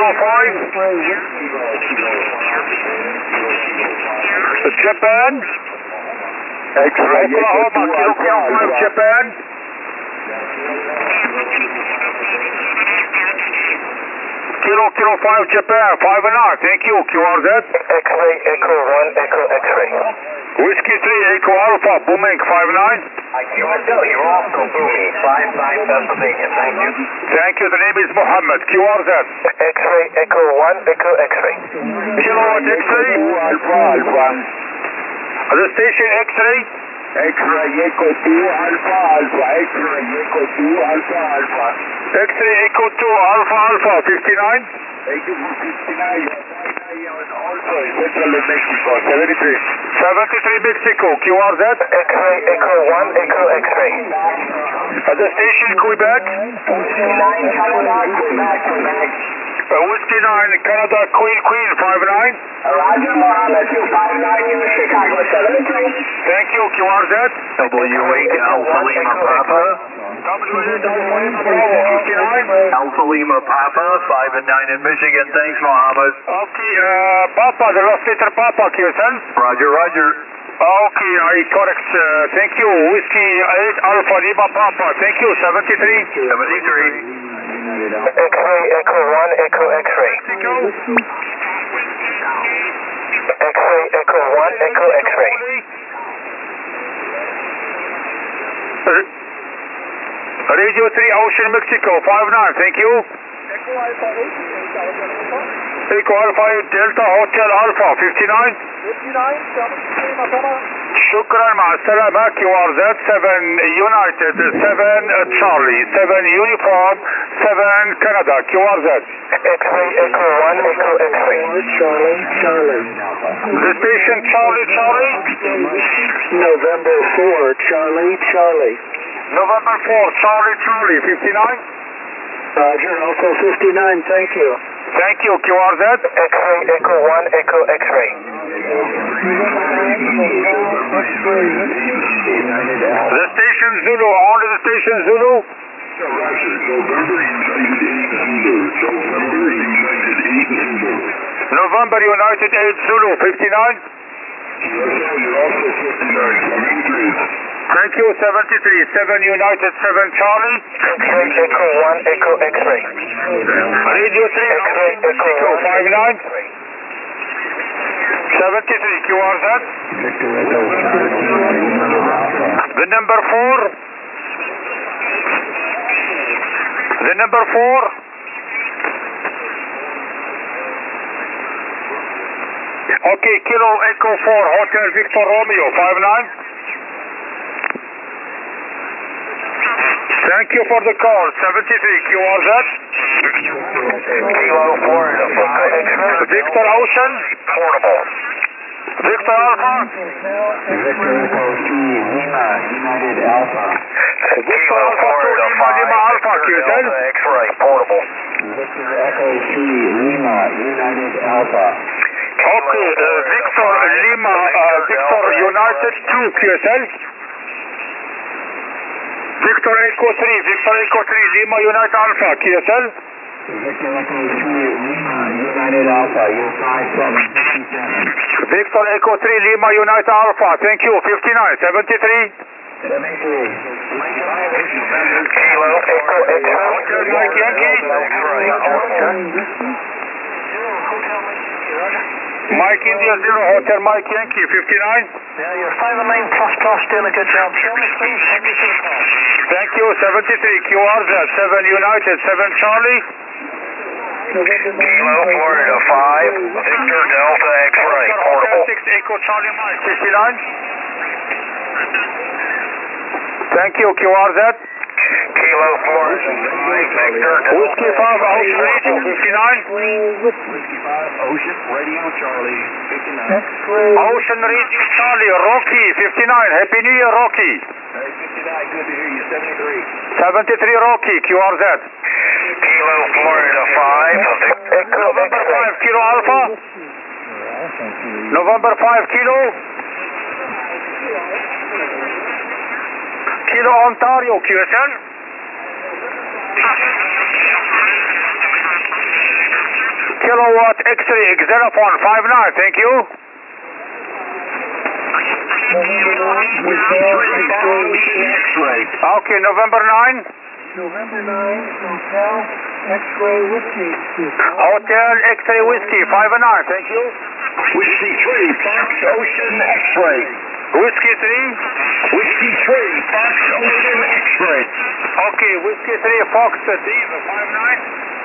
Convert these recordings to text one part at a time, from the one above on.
Lima 5. Japan. Oklahoma, Kilo 5, Japan. Kilo 5, Japan, 5 and 9, thank you, QRZ. X-ray, Echo 1, Echo X-ray. Whiskey 3, Echo Alpha, booming, 5-9. You're also booming, 5-5 Pennsylvania, thank you. Thank you, the name is Mohammed, QRZ. X-ray, Echo 1, Echo X-ray. Kilowatt X-ray. Alpha. The station X-ray. X-ray, Echo 2, Alpha. X-ray, Echo 2, Alpha. X-ray Echo 2, Alpha, 59. Echo 59, also in Central Mexico, 73. 73 Mexico, QRZ. X-ray, Echo 1, Echo X-ray. The station Quebec. Whiskey 9, Canada, Queen, 5-9. Roger, Mohammed 259, New Chicago, 73. Thank you, QRZ. W8 Alpha Lima Papa. Alpha Lima Papa, 5 and 9 in Michigan. Thanks, Mohammed. Okay, Papa, the last letter Papa, QSL. Roger. Okay, I correct. Thank you. Whiskey 8 Alpha Lima Papa. Thank you, 73. 73. X-ray, Echo 1, Echo X-ray. X-ray, Echo 1, Echo X-ray. Radio 3 Ocean, Mexico, 5-9, thank you. Echo Alpha 8 Delta Hotel Alpha, 59. شكرا مع السلامة QRZ 7 United 7 Charlie 7 Uniform 7 Canada QRZ. X-ray, Echo 1, Echo X-ray. Charlie. The station Charlie. November 4, Charlie. November 4 Charlie 59. Roger, also 59, thank you. Thank you QRZ. X-ray, Echo 1, Echo X-ray. The station Zulu, only the station Zulu. November United 8 Zulu 59. Thank you 73 7 United 7 Charlie. X-ray, Echo 1, Echo X-ray. Radio 3 X-ray, Echo 59. 73 QRZ. The number 4. Okay, Kilo Echo 4 Hotel Victor Romeo 59. Thank you for the call. 73 QRZ. Kilo 4, X-ray. Victor Ocean. Portable. Victor Alpha. Victor Echo 3, Lima, United Alpha. Victor Alpha 2 Lima Alpha QSL. X-ray, portable. Victor Echo 3, Lima, United Alpha. Okay, Victor Lima, Victor United 2 QSL. Victor Echo 3, Lima United Alpha QSL. Victor Echo 3, Lima, United Alpha, you're 5757. Victor Echo 3 Lima United Alpha, thank you, 59, 73. 73. Kilo, Echo X-ray. Mike Yankee. Mike India 0, Hotel Mike Yankee, 59. Yeah, you're 5-9 plus, doing a good job. Thank you, 73, QRZ, 7 United, 7 Charlie. Kilo, Florida 5, Victor Delta X-ray, portable. 6 Echo Charlie Mike, 59. Thank you, QRZ. Kilo, Florida 5, Victor Delta Whiskey 5, Ocean Radio, 59. Whiskey 5 Ocean Radio Charlie 59. Ocean Radio Charlie, Rocky, 59. Happy New Year, Rocky. Hey, 59, good to hear you. 73. 73 Rocky, QRZ. Kilo, Florida 5, Echo November X-ray. 5 Kilo Alpha. November 5 Kilo. Kilo Ontario QSL. Kilowatt X-ray Xenophone 59, thank you. X-ray. Okay, November 9. November 9, Hotel X-ray Whiskey. Hotel X-ray Whiskey 59, thank you. Whiskey 3, Fox Ocean X-ray. Whiskey 3. Whiskey 3, Fox Ocean X-ray. Okay, Whiskey 3, Fox Diva 59.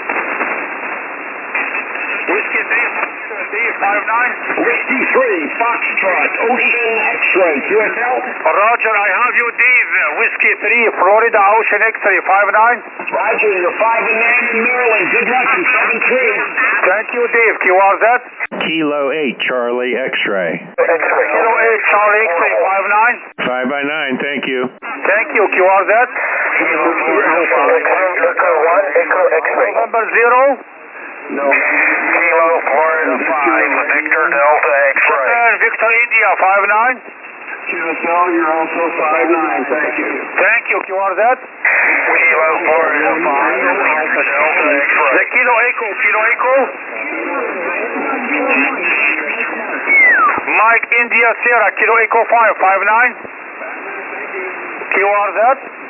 Whiskey 3, Fox Diva 59. Whiskey 3, Foxtrot Ocean X-ray. QSL. Roger, I have you, Dave. Whiskey 3, Florida Ocean X-ray 59. Roger, you're 5 and 9 in Maryland. Good luck, you 7-3. Thank you, Dave. QRZ. Kilo 8, Charlie X-ray. X-ray. Kilo 8, Charlie X-ray 59. 5 by 9, thank you. Thank you, QRZ. Echo 1, Echo X-ray. Number 0. No. Kilo Florida 5, Victor Delta X-ray. And Victor India 59. QSL, you're also 5-9, thank you. Thank you, QRZ. Kilo Florida 5, Victor Delta X-ray. The Kilo Echo, Kilo Echo. Mike India Sierra, Kilo Echo 5, 59. QRZ.